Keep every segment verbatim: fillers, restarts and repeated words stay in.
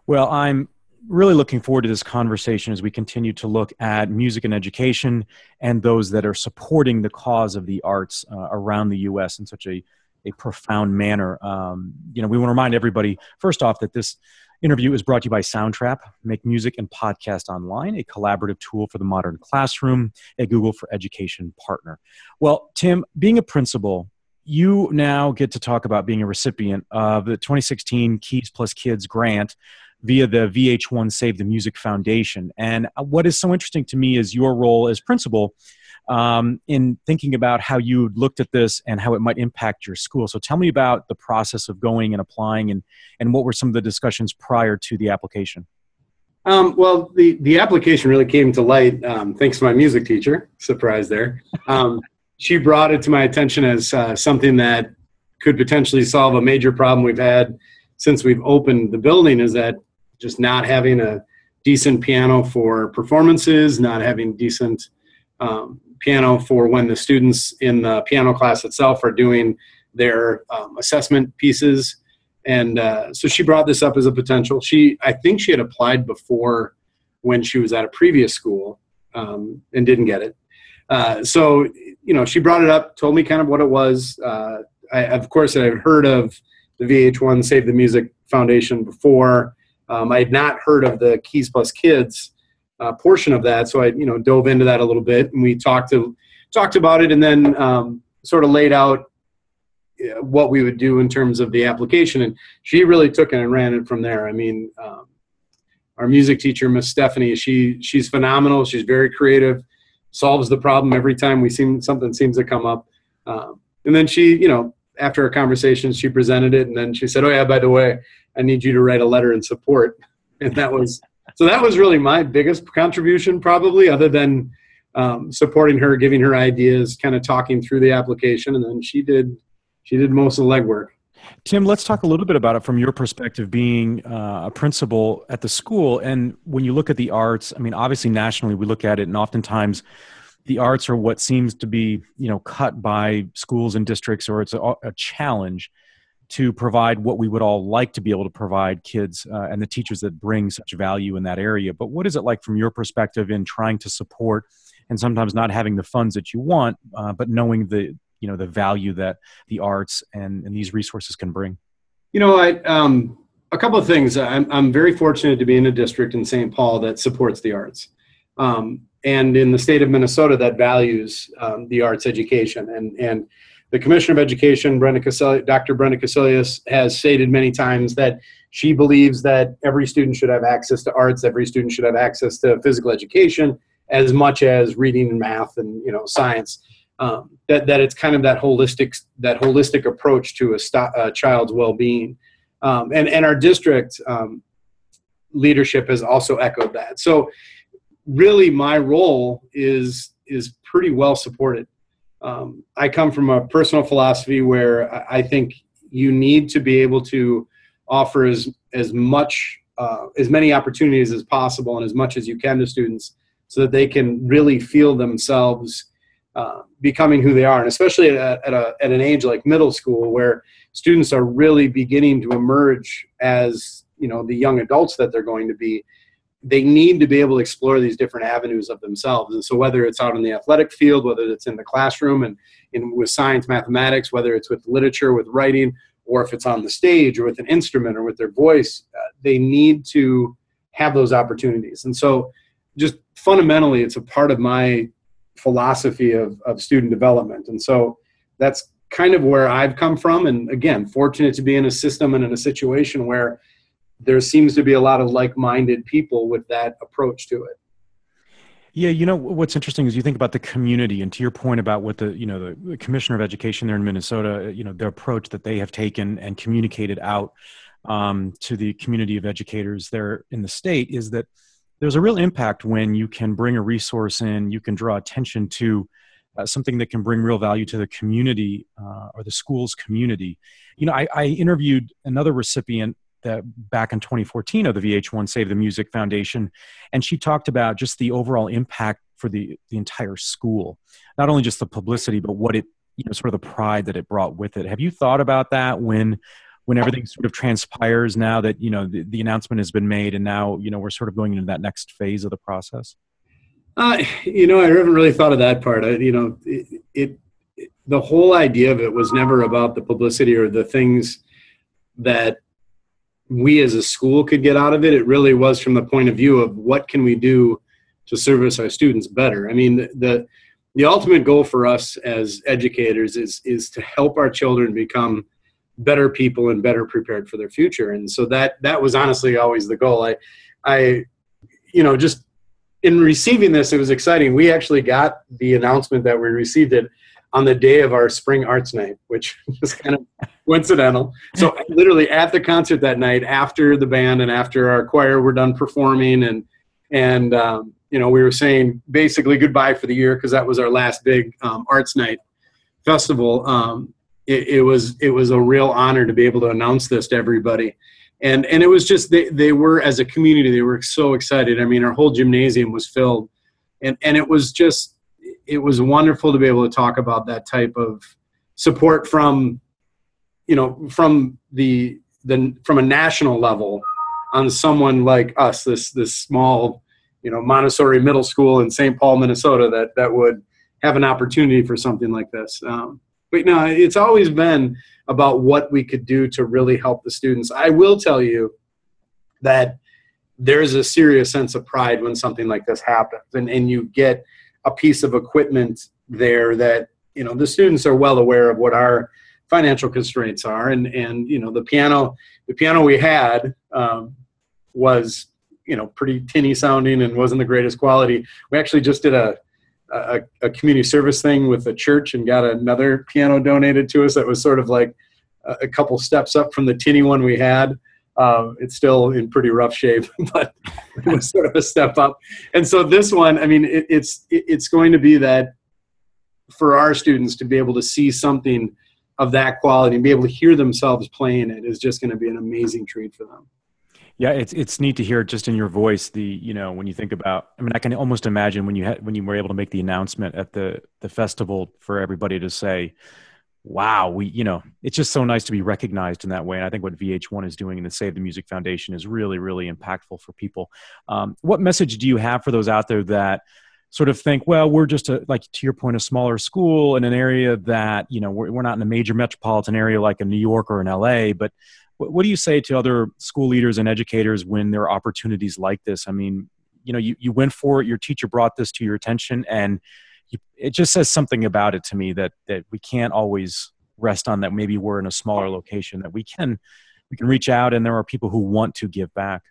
Well, I'm really looking forward to this conversation as we continue to look at music and education and those that are supporting the cause of the arts uh, around the U S in such a, a profound manner. Um, you know, we want to remind everybody, first off, that this interview is brought to you by Soundtrap, Make Music and Podcast Online, a collaborative tool for the modern classroom, a Google for Education partner. Well, Tim, being a principal, you now get to talk about being a recipient of the twenty sixteen Keys Plus Kids grant via the V H one Save the Music Foundation. And what is so interesting to me is your role as principal um, in thinking about how you looked at this and how it might impact your school. So tell me about the process of going and applying, and, and what were some of the discussions prior to the application? Um, well, the, the application really came to light um, thanks to my music teacher. Surprise there. Um, she brought it to my attention as uh, something that could potentially solve a major problem we've had since we've opened the building, is that just not having a decent piano for performances, not having decent um, piano for when the students in the piano class itself are doing their um, assessment pieces. And uh, so she brought this up as a potential. She, I think she had applied before when she was at a previous school um, and didn't get it. Uh, so, you know, she brought it up, told me kind of what it was. Uh, I, of course, I had heard of the V H one Save the Music Foundation before. Um, I had not heard of the Keys Plus Kids uh, portion of that, so I, you know, dove into that a little bit, and we talked to talked about it, and then um, sort of laid out uh, what we would do in terms of the application. And she really took it and ran it from there. I mean, um, our music teacher, Miss Stephanie, she she's phenomenal. She's very creative, solves the problem every time we seem something seems to come up. Um, and then she, you know, after our conversation, she presented it, and then she said, "Oh yeah, by the way, I need you to write a letter in support." And that was, so that was really my biggest contribution, probably, other than um, supporting her, giving her ideas, kind of talking through the application. And then she did, she did most of the legwork. Tim, let's talk a little bit about it from your perspective, being uh, a principal at the school. And when you look at the arts, I mean, obviously nationally we look at it, and oftentimes the arts are what seems to be, you know, cut by schools and districts, or it's a, a challenge to provide what we would all like to be able to provide kids uh, and the teachers that bring such value in that area. But what is it like from your perspective in trying to support, and sometimes not having the funds that you want, uh, but knowing the, you know, the value that the arts and, and these resources can bring? You know, I, um, a couple of things. I'm, I'm very fortunate to be in a district in Saint Paul that supports the arts. Um, and in the state of Minnesota that values um, the arts education. And, and the Commissioner of Education, Brenda Cassellius, Doctor Brenda Cassellius, has stated many times that she believes that every student should have access to arts, every student should have access to physical education, as much as reading and math and, you know, science. Um, that that it's kind of that holistic that holistic approach to a, st- a child's well-being, um, and and our district um, leadership has also echoed that. So, really, my role is is pretty well supported. Um, I come from a personal philosophy where I think you need to be able to offer as as much uh, as many opportunities as possible and as much as you can to students, so that they can really feel themselves uh, becoming who they are. And especially at, at, a, at an age like middle school, where students are really beginning to emerge as, you know, the young adults that they're going to be, they need to be able to explore these different avenues of themselves. And so whether it's out in the athletic field, whether it's in the classroom and in with science, mathematics, whether it's with literature, with writing, or if it's on the stage or with an instrument or with their voice, uh, they need to have those opportunities. And so just fundamentally, it's a part of my philosophy of, of student development. And so that's kind of where I've come from. And again, fortunate to be in a system and in a situation where there seems to be a lot of like-minded people with that approach to it. Yeah, you know, what's interesting is you think about the community, and to your point about what the, you know, the Commissioner of Education there in Minnesota, you know, the approach that they have taken and communicated out um, to the community of educators there in the state is that there's a real impact when you can bring a resource in, you can draw attention to uh, something that can bring real value to the community uh, or the school's community. You know, I, I interviewed another recipient that back in twenty fourteen of the V H one Save the Music Foundation, and she talked about just the overall impact for the, the entire school, not only just the publicity, but what it, you know, sort of the pride that it brought with it. Have you thought about that when when everything sort of transpires now that, you know, the, the announcement has been made and now, you know, we're sort of going into that next phase of the process? Uh, you know, I haven't really thought of that part. I, you know, it, it, it, the whole idea of it was never about the publicity or the things that we as a school could get out of it. It really was from the point of view of what can we do to service our students better. I mean, the, the, the ultimate goal for us as educators is, is to help our children become better people and better prepared for their future. And so that, that was honestly always the goal. I, I, you know, just in receiving this, it was exciting. We actually got the announcement that we received it on the day of our spring arts night, which was kind of coincidental. So literally at the concert that night, after the band and after our choir were done performing, and, and, um, you know, we were saying basically goodbye for the year, because that was our last big um, arts night festival. Um, It, it was it was a real honor to be able to announce this to everybody, and and it was just they they were, as a community, they were so excited. I mean, our whole gymnasium was filled, and and it was just it was wonderful to be able to talk about that type of support from, you know, from the the from a national level on someone like us, this this small, you know, Montessori middle school in Saint Paul, Minnesota, that that would have an opportunity for something like this. Um, But no, it's always been about what we could do to really help the students. I will tell you that there's a serious sense of pride when something like this happens, and, and you get a piece of equipment there that, you know, the students are well aware of what our financial constraints are. And, and you know, the piano, the piano we had um, was, you know, pretty tinny sounding and wasn't the greatest quality. We actually just did a A, a community service thing with the church and got another piano donated to us that was sort of like a, a couple steps up from the tinny one we had. Uh, it's still in pretty rough shape, but it was sort of a step up. And so this one, I mean, it, it's it, it's going to be that for our students to be able to see something of that quality and be able to hear themselves playing it is just going to be an amazing treat for them. Yeah, it's it's neat to hear just in your voice. The you know when you think about, I mean, I can almost imagine when you had when you were able to make the announcement at the the festival for everybody to say, "Wow, we you know it's just so nice to be recognized in that way." And I think what V H one is doing in the Save the Music Foundation is really really impactful for people. Um, what message do you have for those out there that sort of think, well, we're just a, like to your point, a smaller school in an area that, you know, we're we're not in a major metropolitan area like in New York or in L A, but what do you say to other school leaders and educators when there are opportunities like this? I mean, you know, you, you went for it, your teacher brought this to your attention, and you, it just says something about it to me that that we can't always rest on that. Maybe we're in a smaller location, that we can we can reach out, and there are people who want to give back.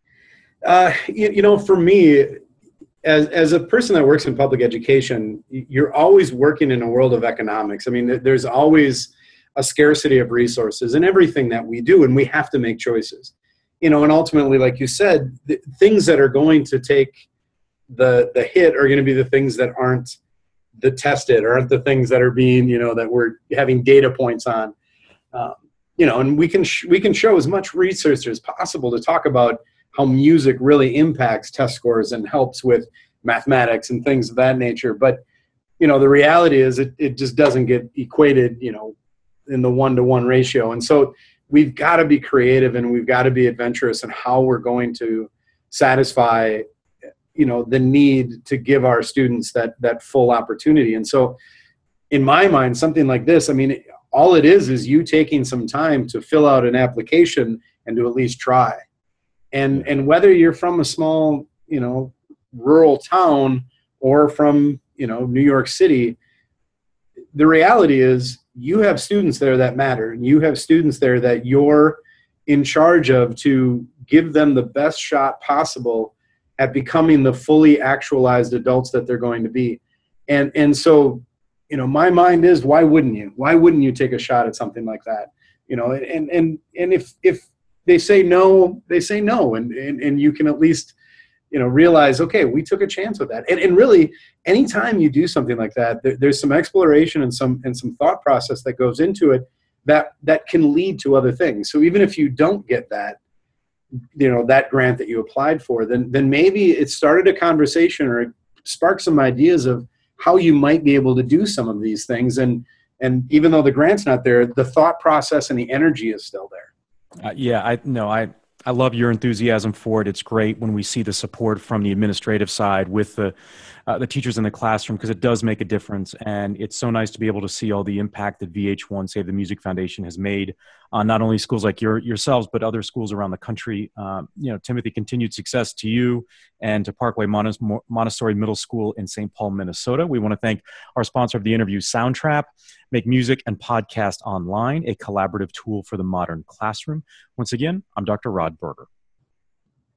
Uh, you, you know, for me, as as a person that works in public education, you're always working in a world of economics. I mean, there's always a scarcity of resources in everything that we do, and we have to make choices. You know, and ultimately, like you said, the things that are going to take the the hit are going to be the things that aren't the tested, or aren't the things that are being, you know, that we're having data points on. Um, you know, and we can sh- we can show as much research as possible to talk about how music really impacts test scores and helps with mathematics and things of that nature. But, you know, the reality is it, it just doesn't get equated, you know, in the one-to-one ratio. And so we've got to be creative, and we've got to be adventurous in how we're going to satisfy, you know, the need to give our students that, that full opportunity. And so in my mind, something like this, I mean, all it is, is you taking some time to fill out an application and to at least try. And, and whether you're from a small, you know, rural town or from, you know, New York City, the reality is you have students there that matter, and you have students there that you're in charge of to give them the best shot possible at becoming the fully actualized adults that they're going to be. And, and so, you know, my mind is, why wouldn't you? Why wouldn't you take a shot at something like that? You know, and, and, and if, if they say no, they say no. And, and, and you can at least, you know, realize, okay, we took a chance with that. And, and really, anytime you do something like that, there, there's some exploration and some and some thought process that goes into it that that can lead to other things. So even if you don't get that, you know, that grant that you applied for, then then maybe it started a conversation, or it sparked some ideas of how you might be able to do some of these things. And and even though the grant's not there, the thought process and the energy is still there. Uh, yeah, I no, I I love your enthusiasm for it. It's great when we see the support from the administrative side with the uh, the teachers in the classroom, because it does make a difference, and it's so nice to be able to see all the impact that V H one, Save the Music Foundation, has made on not only schools like your yourselves but other schools around the country. Um, you know, Timothy, continued success to you and to Parkway Montess- Montessori Middle School in Saint Paul, Minnesota. We want to thank our sponsor of the interview, Soundtrap. Make music and podcast online, a collaborative tool for the modern classroom. Once again, I'm Doctor Rod Berger.